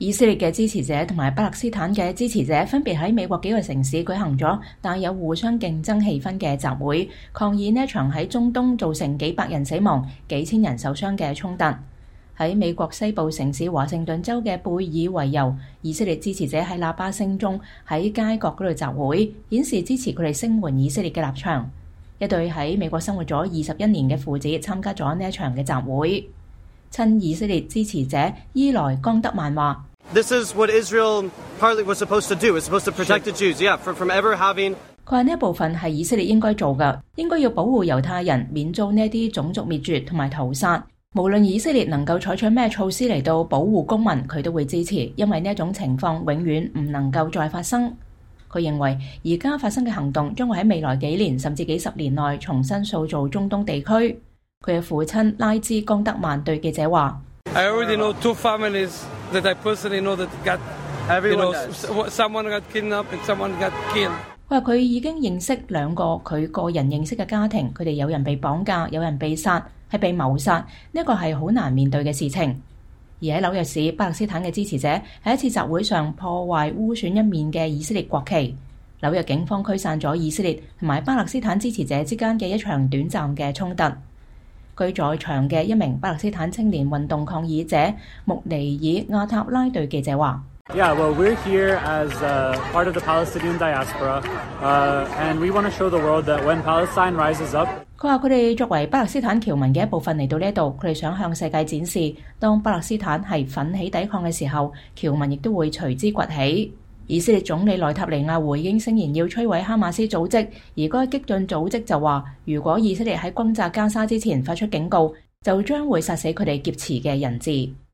以色列嘅支持者同埋巴勒斯坦嘅支持者分別喺美國幾個城市舉行咗帶有互相競爭氣氛嘅集會，抗議呢一場喺中東造成幾百人死亡、幾千人受傷嘅衝突。喺美國西部城市華盛頓州嘅貝爾維尤，以色列支持者喺喇叭聲中喺街角嗰度集會，顯示支持佢哋聲援以色列嘅立場。一對喺美國生活咗21年嘅父子參加咗呢一場嘅集會。親以色列支持者伊萊江德曼話 ：This is what Israel partly was supposed to do. It's supposed to protect the Jews. Yeah, from ever having. 佢話呢一部分係以色列應該做嘅，應該要保護猶太人免遭呢一啲種族滅絕同埋屠殺。無論以色列能夠採取咩措施嚟到保護公民，佢都會支持，因為呢一種情況永遠唔能夠再發生。佢認為而家發生嘅行動將會喺未來幾年甚至幾十年內重新塑造中東地區。佢嘅父親拉茲江德曼對記者話 ：I already know 2 families that I personally know that got, someone got kidnapped and someone got killed。 佢話佢已經認識2個佢個人認識嘅家庭，佢哋有人被綁架，有人被殺，係被謀殺。呢個係好難面對嘅事情。而喺紐約市，巴勒斯坦嘅支持者喺一次集會上破壞污損一面嘅以色列國旗。紐約警方驅散咗以色列同埋巴勒斯坦支持者之間嘅一場短暫嘅衝突。居在場嘅一名巴勒斯坦青年運動抗議者穆尼爾亞塔拉對記者話 ：Yeah, well, we're here as part of the Palestinian diaspora, and we want to show the world that when Palestine rises up。 佢話佢哋作為巴勒斯坦僑民嘅一部分嚟到呢度，佢哋想向世界展示，當巴勒斯坦係奮起抵抗嘅時候，僑民亦都會隨之崛起。以色列總理內塔尼亞胡已經聲言要摧毀哈馬斯組織，而該激進組織就話，如果以色列喺轟炸加沙之前發出警告，就將會殺死佢哋劫持嘅人質。